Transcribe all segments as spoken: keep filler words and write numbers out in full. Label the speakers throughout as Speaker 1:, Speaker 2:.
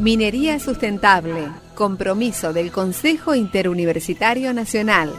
Speaker 1: Minería sustentable, compromiso del Consejo Interuniversitario Nacional.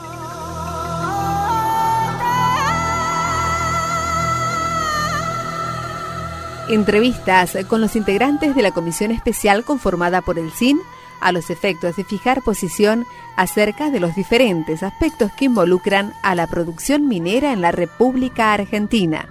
Speaker 1: Entrevistas con los integrantes de la comisión especial conformada por el C I N a los efectos de fijar posición acerca de los diferentes aspectos que involucran a la producción minera en la República Argentina.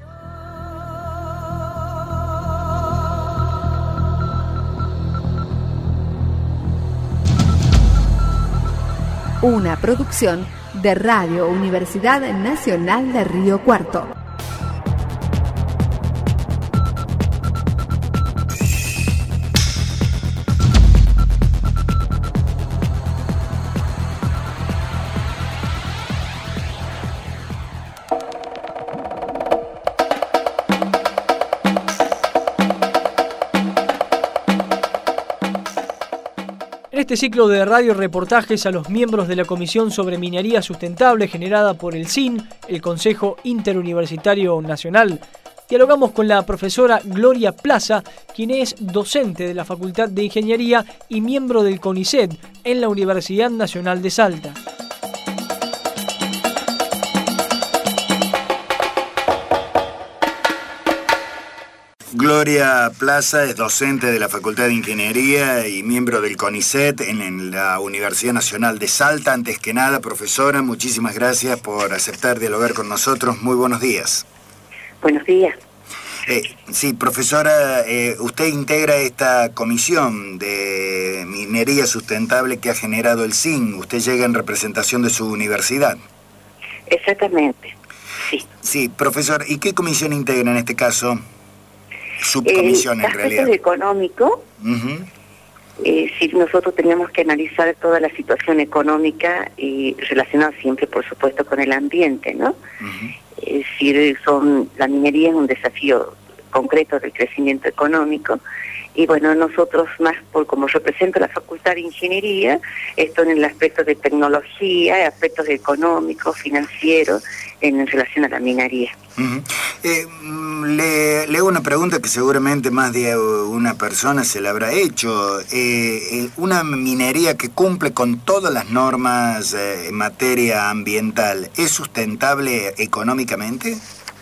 Speaker 1: Una producción de Radio Universidad Nacional de Río Cuarto.
Speaker 2: Este ciclo de radio reportajes a los miembros de la Comisión sobre Minería Sustentable generada por el C I N, el Consejo Interuniversitario Nacional, dialogamos con la profesora Gloria Plaza, quien es docente de la Facultad de Ingeniería y miembro del CONICET en la Universidad Nacional de Salta.
Speaker 3: Gloria Plaza es docente de la Facultad de Ingeniería y miembro del CONICET en, en la Universidad Nacional de Salta. Antes que nada, profesora, muchísimas gracias por aceptar dialogar con nosotros. Muy buenos días.
Speaker 4: Buenos días.
Speaker 3: Eh, sí, profesora, eh, usted integra esta comisión de minería sustentable que ha generado el C I N. Usted llega en representación de su universidad.
Speaker 4: Exactamente, sí.
Speaker 3: Sí, profesor, ¿y qué comisión integra en este caso? Subcomisión,
Speaker 4: eh,
Speaker 3: en realidad.
Speaker 4: El económico, uh-huh. eh, si nosotros teníamos que analizar toda la situación económica y relacionada siempre, por supuesto, con el ambiente, ¿no? Uh-huh. Es decir, son, la minería es un desafío concreto del crecimiento económico. Y bueno, nosotros más, por como represento la Facultad de Ingeniería, esto en el aspecto de tecnología, aspectos económicos, financieros, en relación a la minería.
Speaker 3: Uh-huh. eh, le, le hago una pregunta que seguramente más de una persona se la habrá hecho. Eh, eh, ¿Una minería que cumple con todas las normas eh, en materia ambiental es sustentable económicamente?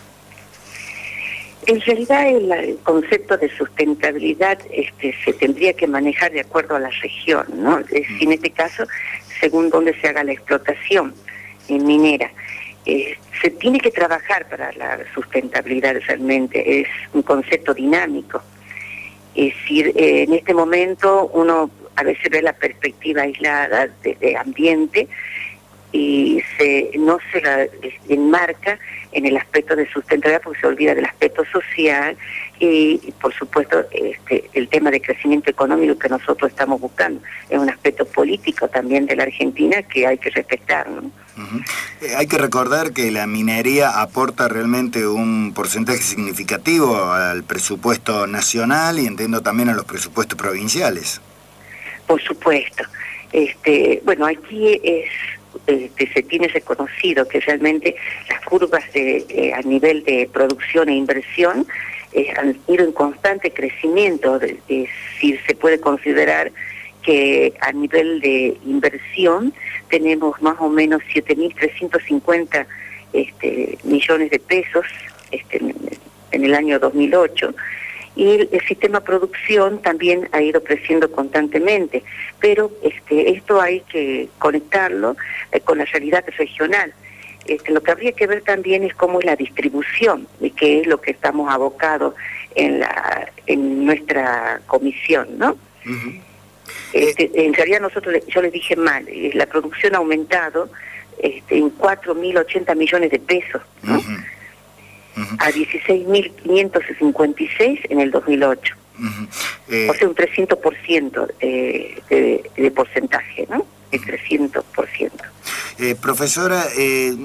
Speaker 4: En realidad el, el concepto de sustentabilidad este, se tendría que manejar de acuerdo a la región, ¿no? Es decir, en este caso, según donde se haga la explotación en minera. Eh, se tiene que trabajar para la sustentabilidad realmente, es un concepto dinámico. Es decir, eh, en este momento uno a veces ve la perspectiva aislada de, de ambiente y se, no se la enmarca en el aspecto de sustentabilidad porque se olvida del aspecto social y, y por supuesto este, el tema de crecimiento económico que nosotros estamos buscando es un aspecto político también de la Argentina que hay que respetar, ¿no?
Speaker 3: Uh-huh. Eh, hay que recordar que la minería aporta realmente un porcentaje significativo al presupuesto nacional y entiendo también a los presupuestos provinciales.
Speaker 4: Por supuesto. Este, bueno, aquí es Este, se tiene reconocido que realmente las curvas de, eh, a nivel de producción e inversión eh, han ido en constante crecimiento, de, de, si se puede considerar que a nivel de inversión tenemos más o menos siete mil trescientos cincuenta este, millones de pesos este, en, en el año dos mil ocho. Y el, el sistema de producción también ha ido creciendo constantemente, pero este, esto hay que conectarlo eh, con la realidad regional. Este, lo que habría que ver también es cómo es la distribución, y qué es lo que estamos abocados en, la, en nuestra comisión, ¿no? Uh-huh. Este, en realidad nosotros, yo les dije mal, la producción ha aumentado este, en cuatro mil ochenta millones de pesos, ¿no? Uh-huh. Uh-huh. A dieciséis mil quinientos cincuenta y seis en el dos mil ocho. Uh-huh. eh... O sea, un trescientos por ciento de, de, de porcentaje, ¿no? El trescientos por ciento.
Speaker 3: Eh, profesora, eh,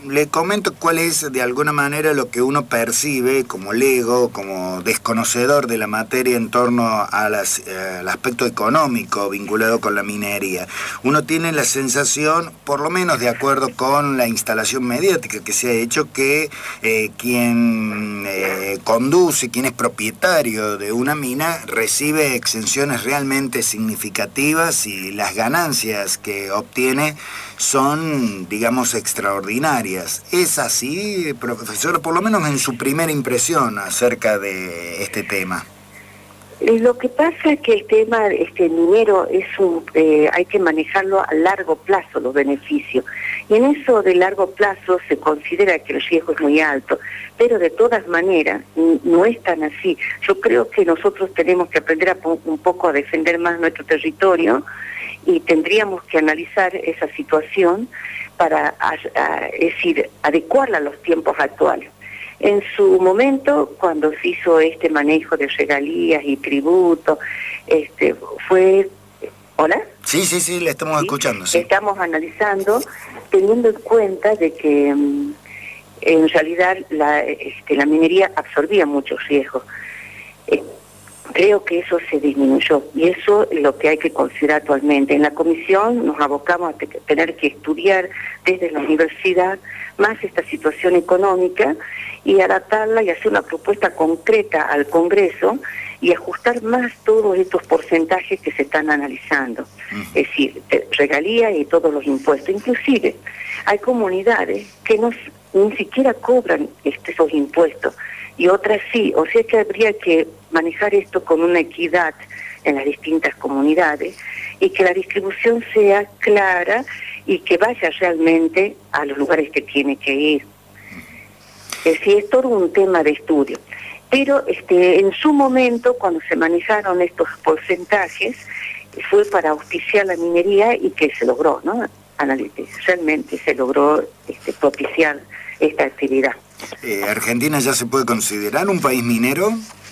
Speaker 3: le comento cuál es de alguna manera lo que uno percibe como lego, como desconocedor de la materia en torno a las, eh, al aspecto económico vinculado con la minería. Uno tiene la sensación, por lo menos de acuerdo con la instalación mediática que se ha hecho, que eh, quien eh, conduce, quien es propietario de una mina, recibe exenciones realmente significativas y las ganancias que obtiene son, digamos, extraordinarias. ¿Es así, profesor? Por lo menos en su primera impresión acerca de este tema.
Speaker 4: Lo que pasa es que el tema este minero es un, eh, hay que manejarlo a largo plazo, los beneficios. Y en eso de largo plazo se considera que el riesgo es muy alto, pero de todas maneras no es tan así. Yo creo que nosotros tenemos que aprender a un poco a defender más nuestro territorio y tendríamos que analizar esa situación para, a, a, es decir, adecuarla a los tiempos actuales. En su momento, cuando se hizo este manejo de regalías y tributos, este, fue... ¿Hola?
Speaker 3: Sí, sí, sí, le estamos ¿Sí? escuchando. Sí.
Speaker 4: Estamos analizando, teniendo en cuenta de que en realidad la, este, la minería absorbía muchos riesgos. Eh, Creo que eso se disminuyó y eso es lo que hay que considerar actualmente. En la comisión nos abocamos a te tener que estudiar desde la universidad más esta situación económica y adaptarla y hacer una propuesta concreta al Congreso y ajustar más todos estos porcentajes que se están analizando. Uh-huh. Es decir, regalías y todos los impuestos. Inclusive hay comunidades que no, ni siquiera cobran este, esos impuestos y otras sí, o sea que habría que manejar esto con una equidad en las distintas comunidades y que la distribución sea clara y que vaya realmente a los lugares que tiene que ir. Es decir, es todo un tema de estudio. Pero este, en su momento, cuando se manejaron estos porcentajes, fue para auspiciar la minería y que se logró, ¿no? Realmente se logró este, propiciar esta actividad.
Speaker 3: Eh, ¿Argentina ya se puede considerar un país minero?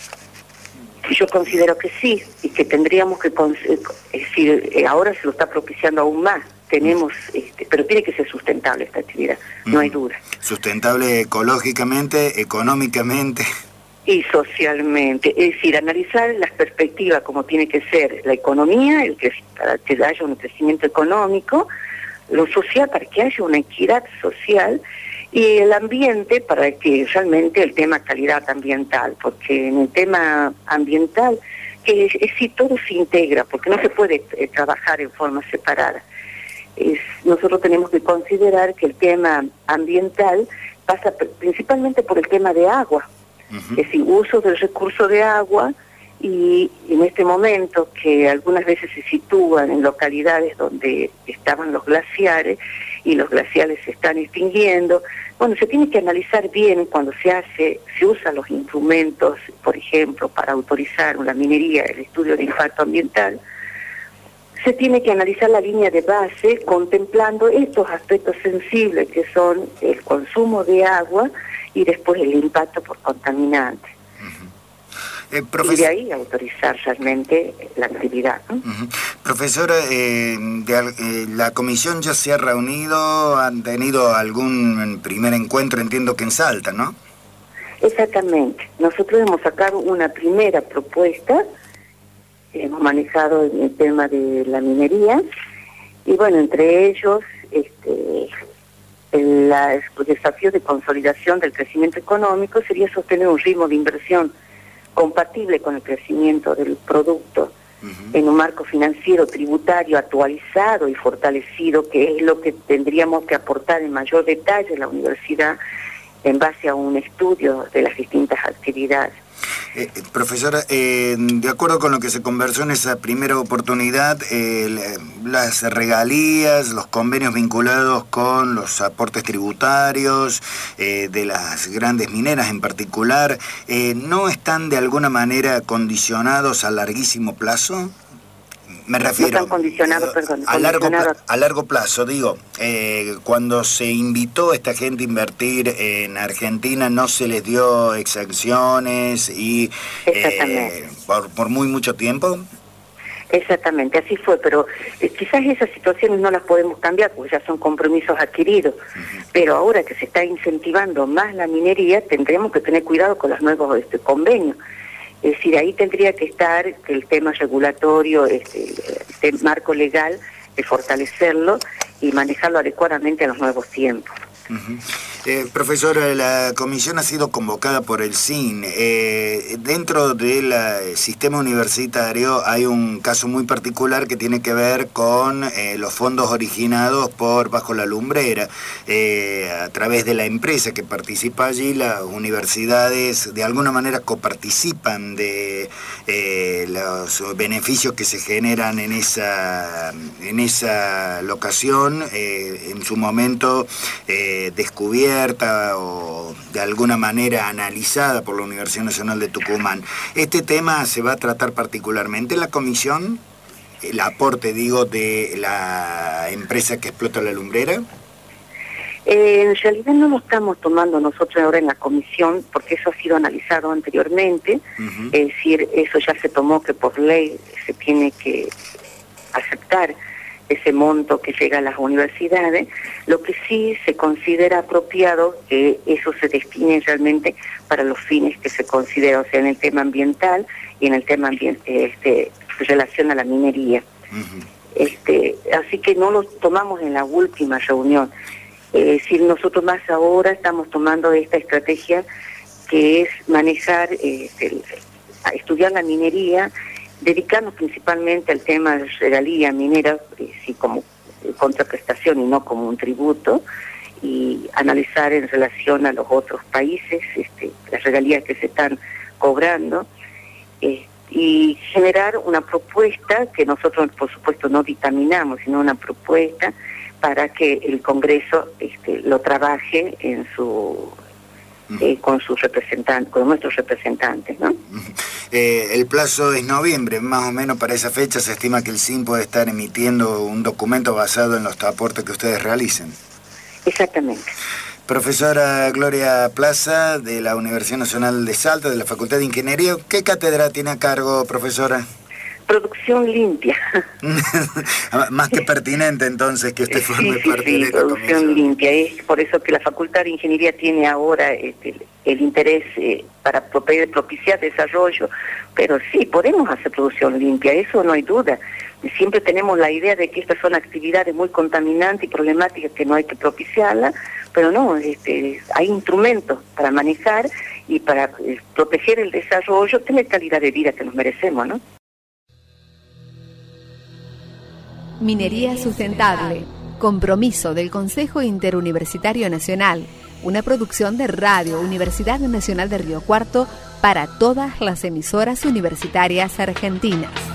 Speaker 4: Yo considero que sí, y que tendríamos que, es decir, eh, ahora se lo está propiciando aún más. Tenemos, este, pero tiene que ser sustentable esta actividad, no mm. hay duda.
Speaker 3: Sustentable ecológicamente, económicamente.
Speaker 4: Y socialmente, es decir, analizar las perspectivas como tiene que ser la economía, el que, para que haya un crecimiento económico, lo social para que haya una equidad social, y el ambiente para que realmente el tema calidad ambiental, porque en el tema ambiental, que es, es si todo se integra, porque no se puede eh, trabajar en forma separada. Es, nosotros tenemos que considerar que el tema ambiental pasa principalmente por el tema de agua, uh-huh. es decir, uso del recurso de agua, y en este momento que algunas veces se sitúan en localidades donde estaban los glaciares y los glaciares se están extinguiendo, bueno, se tiene que analizar bien cuando se hace, se usan los instrumentos, por ejemplo, para autorizar una minería, el estudio de impacto ambiental, se tiene que analizar la línea de base contemplando estos aspectos sensibles que son el consumo de agua y después el impacto por contaminantes. Eh, y de ahí autorizar realmente la actividad, ¿no?
Speaker 3: Uh-huh. Profesora, eh, de, eh, la comisión ya se ha reunido, han tenido algún primer encuentro, entiendo que en Salta, ¿no?
Speaker 4: Exactamente. Nosotros hemos sacado una primera propuesta, hemos manejado el tema de la minería, y bueno, entre ellos, este, el, la, el desafío de consolidación del crecimiento económico sería sostener un ritmo de inversión compatible con el crecimiento del producto uh-huh. en un marco financiero tributario actualizado y fortalecido, que es lo que tendríamos que aportar en mayor detalle a la universidad en base a un estudio de las distintas actividades.
Speaker 3: Eh, profesora, eh, de acuerdo con lo que se conversó en esa primera oportunidad, eh, las regalías, los convenios vinculados con los aportes tributarios eh, de las grandes mineras en particular, eh, ¿no están de alguna manera condicionados a larguísimo plazo? Me refiero,
Speaker 4: no están condicionados, perdón,
Speaker 3: a, largo a largo plazo, digo, eh, cuando se invitó a esta gente a invertir en Argentina no se les dio exenciones y eh, por, por muy mucho tiempo.
Speaker 4: Exactamente, así fue, pero eh, quizás esas situaciones no las podemos cambiar porque ya son compromisos adquiridos, uh-huh. pero ahora que se está incentivando más la minería, tendremos que tener cuidado con los nuevos este, convenios. Es decir, ahí tendría que estar el tema regulatorio, este, este marco legal, de fortalecerlo y manejarlo adecuadamente a los nuevos tiempos.
Speaker 3: Uh-huh. Eh, profesora, la comisión ha sido convocada por el C I N. Eh, dentro del eh, sistema universitario hay un caso muy particular que tiene que ver con eh, los fondos originados por Bajo la Lumbrera. Eh, a través de la empresa que participa allí, las universidades de alguna manera coparticipan de eh, los beneficios que se generan en esa, en esa locación. Eh, en su momento eh, descubierta o de alguna manera analizada por la Universidad Nacional de Tucumán. ¿Este tema se va a tratar particularmente en la comisión? ¿El aporte, digo, de la empresa que explota la lumbrera?
Speaker 4: Eh, en realidad no lo estamos tomando nosotros ahora en la comisión porque eso ha sido analizado anteriormente. Uh-huh. Es decir, eso ya se tomó que por ley se tiene que aceptar ese monto que llega a las universidades. Lo que sí se considera apropiado que eso se destine realmente para los fines que se considera, o sea, en el tema ambiental y en el tema ambiente, este, en relación a la minería. Uh-huh. Este, así que no lo tomamos en la última reunión. Es decir, nosotros más ahora estamos tomando esta estrategia que es manejar, este, estudiar la minería, dedicarnos principalmente al tema de regalía minera, eh, sí, como contraprestación y no como un tributo, y analizar en relación a los otros países este, las regalías que se están cobrando, eh, y generar una propuesta que nosotros, por supuesto, no dictaminamos, sino una propuesta para que el Congreso este, lo trabaje en su... Eh, con sus representantes, con nuestros representantes, ¿no?
Speaker 3: Eh, el plazo es noviembre, más o menos para esa fecha se estima que el C I N puede estar emitiendo un documento basado en los aportes que ustedes realicen.
Speaker 4: Exactamente.
Speaker 3: Profesora Gloria Plaza, de la Universidad Nacional de Salta, de la Facultad de Ingeniería, ¿qué cátedra tiene a cargo, profesora?
Speaker 4: Producción limpia.
Speaker 3: Más que pertinente entonces que usted forme
Speaker 4: sí, sí,
Speaker 3: parte
Speaker 4: sí,
Speaker 3: de esta
Speaker 4: producción
Speaker 3: comisión.
Speaker 4: limpia. Es por eso que la Facultad de Ingeniería tiene ahora este, el interés eh, para propiciar desarrollo, pero sí, podemos hacer producción limpia, eso no hay duda. Siempre tenemos la idea de que estas son actividades muy contaminantes y problemáticas que no hay que propiciarlas, pero no, este, hay instrumentos para manejar y para eh, proteger el desarrollo, tener calidad de vida que nos merecemos, ¿no?
Speaker 1: Minería Sustentable, compromiso del Consejo Interuniversitario Nacional, una producción de Radio Universidad Nacional de Río Cuarto para todas las emisoras universitarias argentinas.